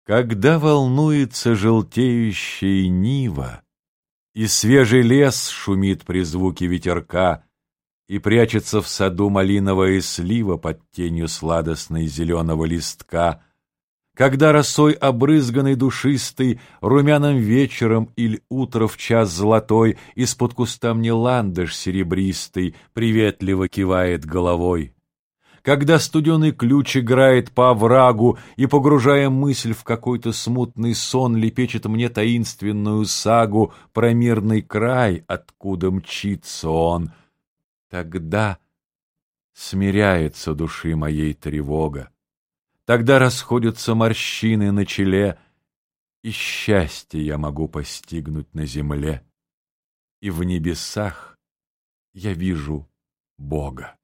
Когда волнуется желтеющая нива, и свежий лес шумит при звуке ветерка, и прячется в саду малиновая слива под тенью сладостной зеленого листка, когда росой обрызганный душистый румяным вечером или утро в час золотой из-под куста мне ландыш серебристый приветливо кивает головой, когда студеный ключ играет по оврагу и, погружая мысль в какой-то смутный сон, лепечет мне таинственную сагу про мирный край, откуда мчится он, тогда смиряется души моей тревога, тогда расходятся морщины на челе, и счастье я могу постигнуть на земле, и в небесах я вижу Бога.